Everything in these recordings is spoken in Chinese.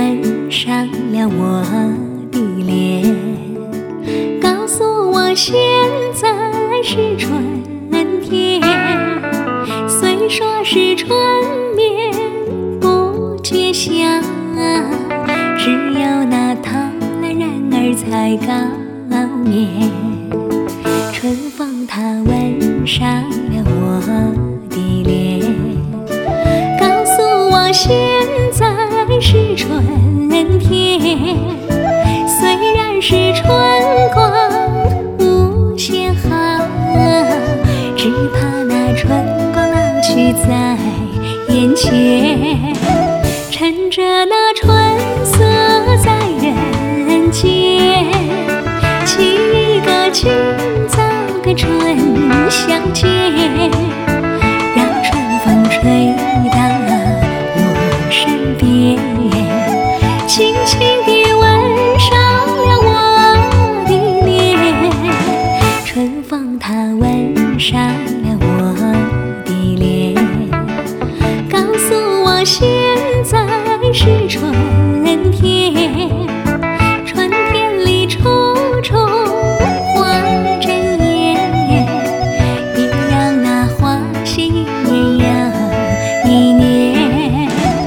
吻上了我的脸，告诉我现在是春天。虽说是春眠不觉晓，只有那唐兰然儿才高眠。春风它吻上了我的脸，告诉我现在是春天。虽然是春光无限好，只怕那春光老去在眼前。趁着那春色在人间，起一个今早个春相见，让春风吹到我身边，轻轻地吻上了我的脸。春风它吻上了我的脸，告诉我现在是春天。春天里处处花争艳，别让那花谢年又一年。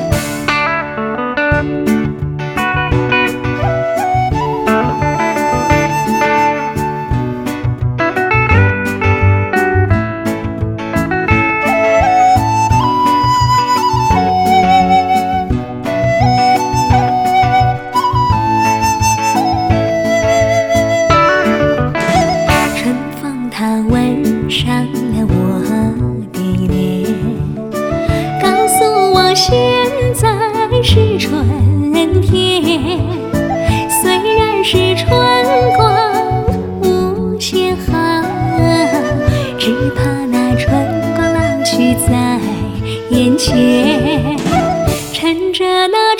它吻上了我的脸，告诉我现在是春天。虽然是春光无限好，只怕那春光老去在眼前。趁着那